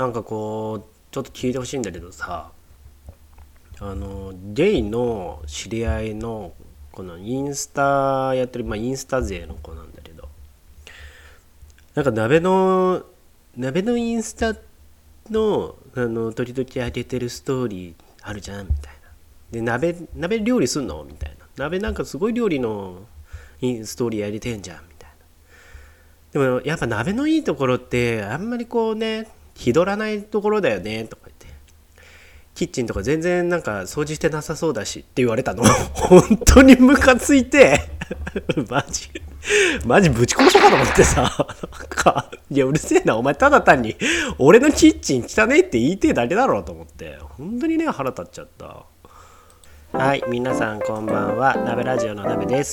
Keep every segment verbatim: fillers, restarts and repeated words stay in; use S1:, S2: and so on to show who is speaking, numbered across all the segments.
S1: なんかこうちょっと聞いてほしいんだけどさ、あのゲイの知り合いのこのインスタやってる、まあ、インスタ勢の子なんだけど、なんか鍋の鍋のインスタのあの時々上げてるストーリーあるじゃんみたいな。で鍋鍋料理すんのみたいな。鍋なんかすごい料理のインストーリーやりてんじゃんみたいな。でもやっぱ鍋のいいところってあんまりこうね気取らないところだよねとか言って、キッチンとか全然なんか掃除してなさそうだしって言われたの。本当にムカついてマジマジぶち殺そうかと思ってさ、なんかいやうるせえな、お前ただ単に俺のキッチン汚ねえって言いてえだけだろうと思って、本当にね腹立っちゃった。はい、皆さんこんばんは。鍋ラジオの鍋です。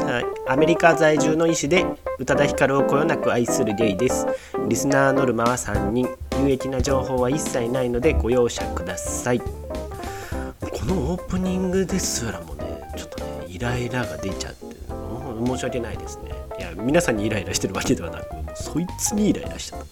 S1: はい、アメリカ在住の医師で宇多田ヒカルをこよなく愛するゲイです。リスナーノルマはさんにん、有益な情報は一切ないのでご容赦ください。このオープニングですらもねちょっとねイライラが出ちゃって申し訳ないですね。いや皆さんにイライラしてるわけではなく、そいつにイライラしちゃった。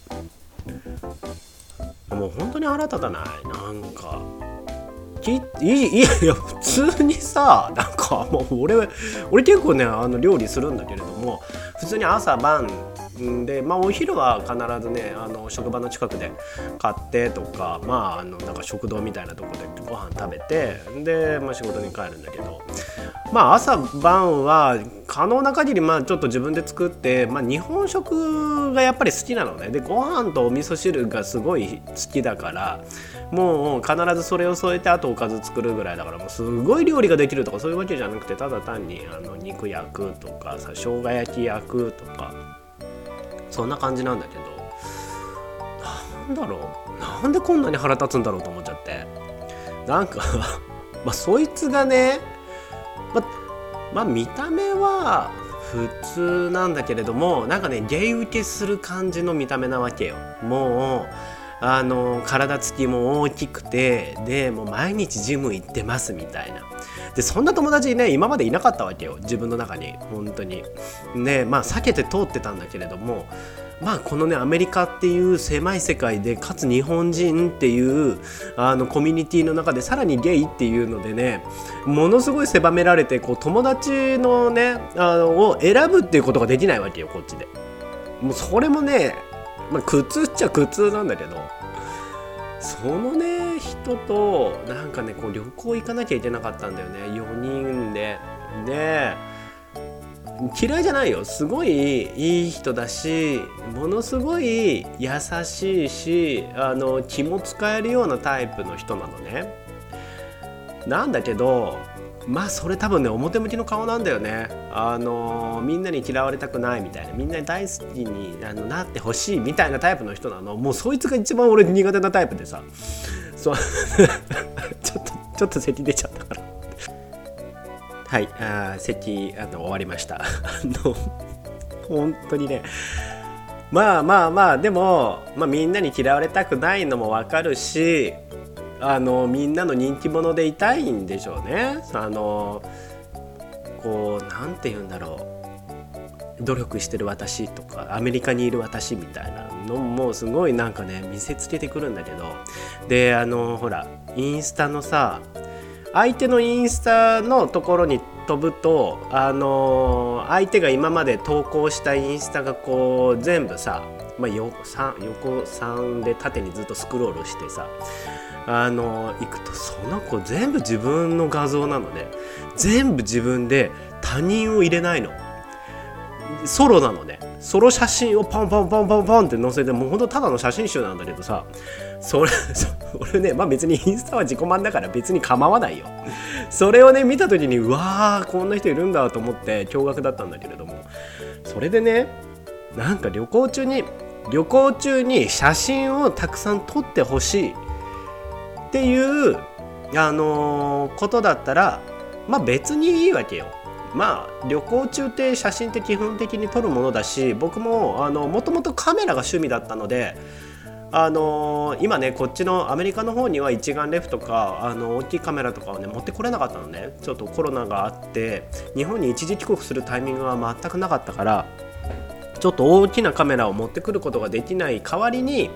S1: もう本当に腹立たない。なんかいいいやいや普通にさ、なんかもう俺俺結構ねあの料理するんだけれども、普通に朝晩で、まあお昼は必ずねあの職場の近くで買ってとか、まああのなんか食堂みたいなところでご飯食べて、で、まあ、仕事に帰るんだけど、まあ朝晩は可能な限りまあちょっと自分で作って、まあ日本食がやっぱり好きなのね。でご飯とお味噌汁がすごい好きだから、もう必ずそれを添えてあとおかず作るぐらいだから、もうすごい料理ができるとかそういうわけじゃなくて、ただ単にあの肉焼くとかさ、生姜焼き焼くとかそんな感じなんだけど、なんだろう、なんでこんなに腹立つんだろうと思っちゃって、なんかまあそいつがね、ま、まあ見た目は普通なんだけれども、なんかねゲイ受けする感じの見た目なわけよ。もうあの体つきも大きくて、でもう毎日ジム行ってますみたいな。でそんな友達ね今までいなかったわけよ、自分の中に。本当にね、まあ避けて通ってたんだけれども、まあこのねアメリカっていう狭い世界で、かつ日本人っていうあのコミュニティの中でさらにゲイっていうのでね、ものすごい狭められて、こう友達のねあのを選ぶっていうことができないわけよ、こっちで。もうそれもね、まあ、苦痛っちゃ苦痛なんだけど、そのね人となんかねこう旅行行かなきゃいけなかったんだよね、よにんで。で嫌いじゃないよ、すごいいい人だし、ものすごい優しいし、あの気も使えるようなタイプの人なのね。なんだけどまあそれ多分ね表向きの顔なんだよね。あのみんなに嫌われたくないみたいな、みんなに大好きにあのなってほしいみたいなタイプの人なの。もうそいつが一番俺苦手なタイプでさ、そうちょっとちょっと咳出ちゃったからはい、あ咳あの終わりました。あの本当にね、まあまあまあでも、まあ、みんなに嫌われたくないのも分かるし、あのみんなの人気者でいたいんでしょうね。あのこうなんて言うんだろう、努力してる私とかアメリカにいる私みたいなのもすごいなんかね見せつけてくるんだけど、であのほらインスタのさ、相手のインスタのところに飛ぶと、あの相手が今まで投稿したインスタがこう全部さ、まあ、よさ横さんで縦にずっとスクロールしてさ、あの行くとその子全部自分の画像なのね。全部自分で他人を入れないの。ソロなのね。ソロ写真をポンポンポンポンポンって載せて、もうほんとただの写真集なんだけどさ、それ俺ね、まあ別にインスタは自己満だから別に構わないよ。それをね見た時にうわーこんな人いるんだと思って驚愕だったんだけれども、それでねなんか旅行中に旅行中に写真をたくさん撮ってほしいっていうあのー、ことだったら、まあ別にいいわけよ。まあ旅行中って写真って基本的に撮るものだし、僕もあのもともとカメラが趣味だったので、あのー、今ねこっちのアメリカの方には一眼レフとかあの大きいカメラとかをね持ってこれなかったのね。ちょっとコロナがあって日本に一時帰国するタイミングは全くなかったから、ちょっと大きなカメラを持ってくることができない代わりに、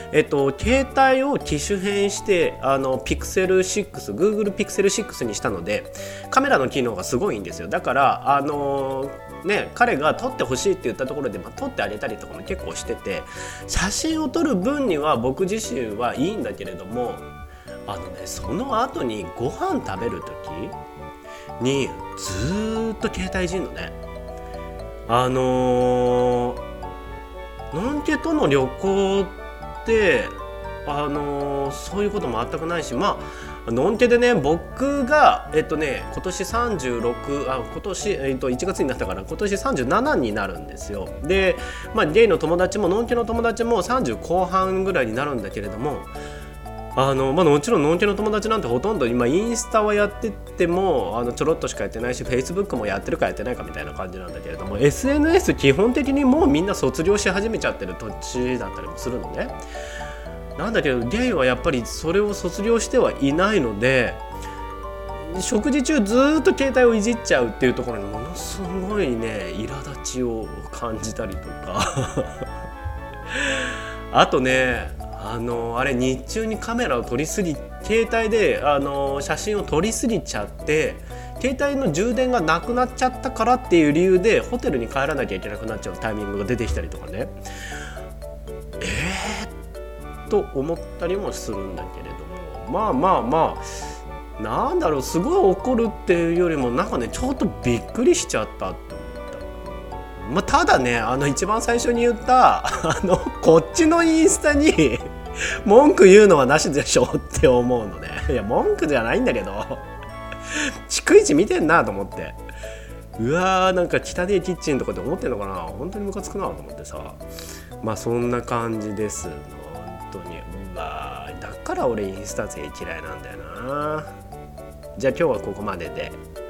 S1: えっと、携帯を機種変してあの ピクセルシックス Google ピクセルシックスにしたのでカメラの機能がすごいんですよ。だからあのね、彼が撮ってほしいって言ったところで、まあ、撮ってあげたりとかも結構してて、写真を撮る分には僕自身はいいんだけれども、あのねその後にご飯食べる時にずーっと携帯いじんのね。あのー、のんけとの旅行ってあのー、そういうことも全くないし、まあのんけでね僕がえっとね今年さんじゅうろくあ今年、えっと、いちがつになったから今年さんじゅうななになるんですよ。で、まあ、ゲイの友達ものんけの友達もさんじゅう後半ぐらいになるんだけれども、あの、まあ、もちろんのんけの友達なんてほとんど今インスタはやっててもあのちょろっとしかやってないし Facebook もやってるかやってないかみたいな感じなんだけれども、 エスエヌエス 基本的にもうみんな卒業し始めちゃってる年だったりもするのね。なんだけどゲイはやっぱりそれを卒業してはいないので、食事中ずっと携帯をいじっちゃうっていうところにものすごいね苛立ちを感じたりとかあとねあのあれ日中にカメラを撮りすぎ携帯であの写真を撮りすぎちゃって携帯の充電がなくなっちゃったからっていう理由でホテルに帰らなきゃいけなくなっちゃうタイミングが出てきたりとかね、えーと思ったりもするんだけれども、まあまあまあなんだろう、すごい怒るっていうよりもなんかねちょっとびっくりしちゃったって思った。まあ、ただねあの一番最初に言ったあのこっちのインスタに文句言うのはなしでしょって思うのね。いや文句じゃないんだけど逐一見てんなと思って、うわーなんか汚いキッチンとかって思ってんのかな、本当にムカつくなと思ってさ、まあそんな感じです。本当にうわーだから俺インスタ勢嫌いなんだよな。じゃあ今日はここまでで。